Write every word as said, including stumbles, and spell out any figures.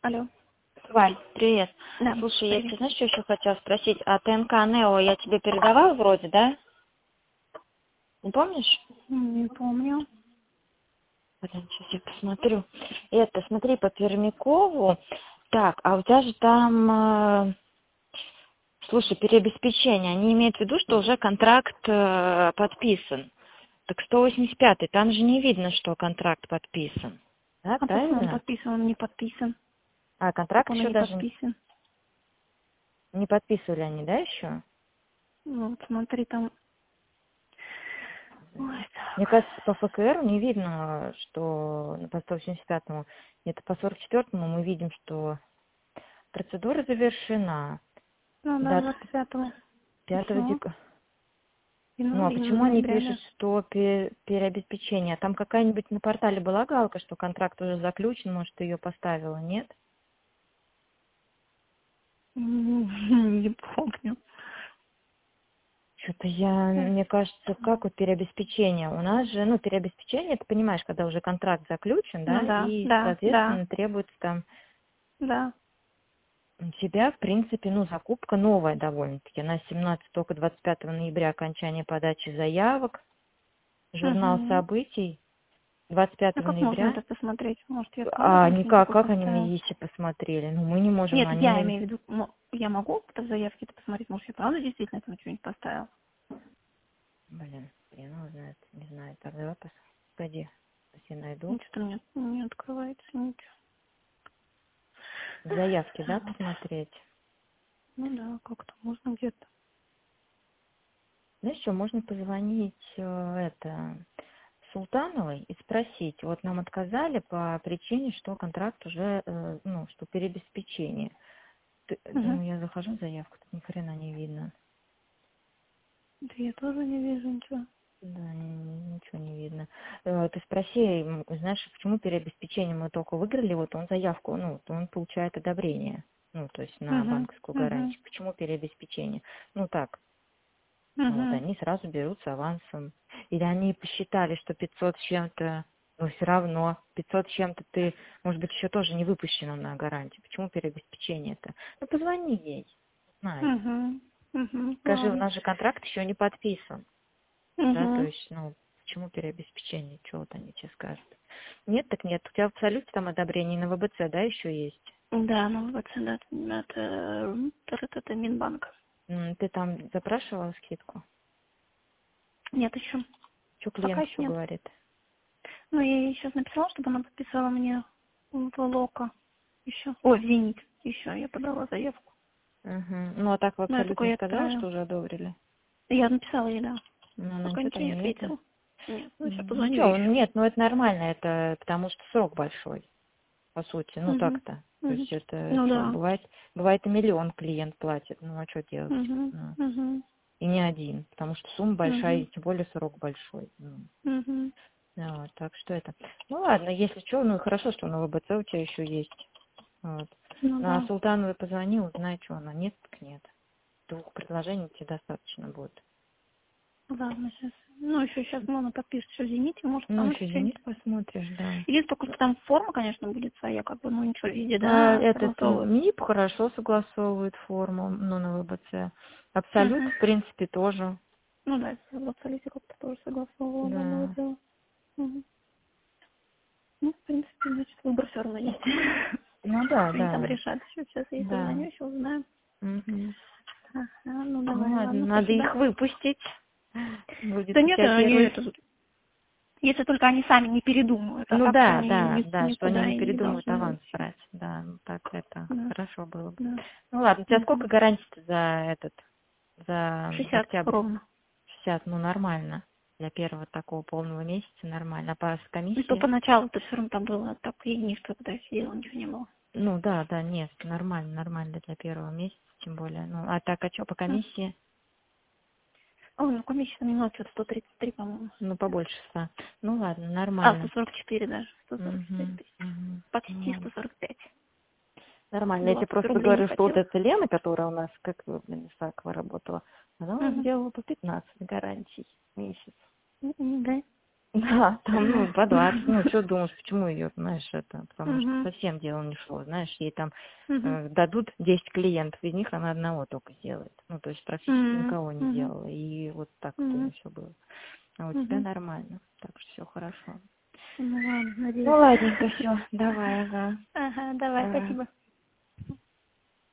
Алло. Валь, привет. Да, Слушай, я привет. тебе, знаешь, что еще хотела спросить? А ТНК Нео я тебе передавала вроде, да? Не помнишь? Не помню. Блин, сейчас я посмотрю. Это, смотри, по Пермякову. Так, а у тебя же там, э, слушай, переобеспечение. Они имеют в виду, что уже контракт э, подписан. Так сто восемьдесят пятый, там же не видно, что контракт подписан. Да, А почему он правильно? подписан? Он не подписан. А, Как контракт он и еще не даже подписан? не подписывали они, да, еще? Ну, вот смотри, там... Ой, Мне так. кажется, по ФКР не видно, что по сто восемьдесят пятому, это по сорок четвёртому мы видим, что процедура завершена. Ну, да, Дата двадцать пятого. И пятого все. декабря. И, Ну ну, а и почему они ноября, пишут, да. что пе- переобеспечение? Там какая-нибудь на портале была галка, что контракт уже заключен, может, ты ее поставила, нет? М, Не помню. Что-то я, Так, мне кажется, как вот переобеспечение. У нас же, ну, переобеспечение, ты понимаешь, когда уже контракт заключен, ну да, да, и, да, да, соответственно, требуется там да. у тебя, в принципе, ну, закупка новая довольно-таки. Она семнадцатого, только двадцать пятого ноября окончание подачи заявок. Журнал Угу. событий двадцать А пятого как можно это ноября. посмотреть? Может, я смогу А там что-нибудь никак, такое как они поставить? мне если посмотрели? Ну, мы не можем, Нет, они я на... имею в виду, мо- я могу в заявке это посмотреть? Может, я правда действительно там что-нибудь поставила? Блин, хрен его знает, не знаю. Так, давай пос... Погоди, сейчас я найду. Ну, что-то мне не открывается ничего. Заявки, да, Так. посмотреть? Ну да, как-то можно где-то. Знаешь что, можно позвонить э, это Султановой и спросить. Вот нам отказали по причине, что контракт уже, э, ну, что переобеспечение. Ты- Угу. ну, я захожу в заявку, тут ни хрена не видно. Да я тоже не вижу ничего. Да, ни- ничего не видно. Э, Ты спроси, м, знаешь, почему переобеспечение мы только выиграли, вот он заявку, ну, вот он получает одобрение, ну, то есть на Угу. банковскую Угу. гарантию. Почему переобеспечение? Ну, так, вот Угу. они сразу берутся авансом. Или они посчитали, что пятьсот с чем-то, но все равно пятьсот с чем-то ты, может быть, еще тоже не выпущено на гарантии. Почему переобеспечение-то? Ну, позвони ей, знай. Угу. Угу. Скажи, у Ладно. нас же контракт еще не подписан. Да, то Угу. есть, ну, почему переобеспечение, что вот они тебе скажут. Нет, так нет, у тебя в абсолюте там одобрение на ВБЦ, да, еще есть? Да, ну вот это, это, это, это Минбанк. М, Ты там запрашивала скидку? Нет еще. Что Пока клиент еще что нет. говорит? Ну, я ей сейчас написала, чтобы она подписала мне в Лока еще. Ой, в Зенит еще. Я подала заявку. Угу. Ну, а так в Но я абсолют только не ей сказала, отправила. что уже одобрили? Я написала ей, да. Ну, она Пока ничего ничего там не не это. ответила. Нет, ну сейчас М, позвоню ей Ничего, еще. нет, ну это нормально, это потому что срок большой, по сути, ну Угу. так-то. То Угу. есть это Ну что, да. бывает, бывает и миллион клиент платит, ну а что делать? Угу. Ну, Угу. и не один, потому что сумма большая, Угу. и тем более срок большой. Ну, Угу. ну, вот, так что это. Ну ладно, если что, ну и хорошо, что на ВБЦ у тебя еще есть. Вот. Ну Ну, а да. Султановой позвони, узнай, что она. Нет, так нет. Двух предложений тебе достаточно будет. Ладно, сейчас. Ну, еще сейчас можно подпишет еще в Зените, может, Ну, там еще еще что-нибудь. Зенит посмотришь, да. Есть только, что там форма, конечно, будет своя, как бы, ну, ничего, везде, А, да, этот согласовывать. МИП хорошо согласовывает форму, ну, на ВБЦ. Абсолют, Угу. в принципе, тоже. Ну да, я в абсолюте как-то тоже согласовывала, да, было Да. дело. Угу. Ну, в принципе, значит, выбор все равно есть. Ну да, Они там да. решат. Еще сейчас я Да. позвоню, еще узнаю. Мгм. Ага, ну Ну давай, ладно, ладно, надо спасибо. их выпустить. Будет Да у нет, тебя они первый. это, если только они сами не передумают, а Ну так-то да, они да, ни- да, что они никуда не и не передумают должны аванс уйти. брать. Да, ну так это Да, хорошо было бы. да. Ну ладно, у тебя сколько Угу. гарантий за этот, за шестьдесят октябрь? ровно. шестьдесят, ну нормально. Для первого такого полного месяца нормально. А по с И то комиссией? поначалу-то все равно там было так единство, когда я сидела, ничего не было. Ну да, да, нет, нормально, нормально для первого месяца, тем более. Ну, а так, а что по М. комиссии? Ой, ну комиссия там немного, что-то сто тридцать три, по-моему. Ну, побольше ста. Ну ладно, А, сто нормально. сорок четыре даже, сто сорок четыре Угу, тысячи. угу. Ну Почти ладно. сто сорок пять. Нормально. Я тебе двадцать просто рублей не говорю, что вот хватило. эта Лена, которая у нас, как блин, Исакова работала, она у нас Угу. делала по пятнадцать гарантий в месяц. М, Да. Да, там, ну, по двадцать, ну, что думаешь, почему ее, знаешь, это, потому что Мгм. совсем дело не шло, знаешь, ей там Мгм. э, дадут десять клиентов, из них она одного только сделает, ну, то есть практически Мгм. никого не Мгм. делала, и вот так вот у нее Мгм. все было. А у тебя Мгм. нормально, так что все хорошо. Ну ладно, Ну, надеюсь. ладненько, все, давай, ага. Ага, давай, Ага. спасибо.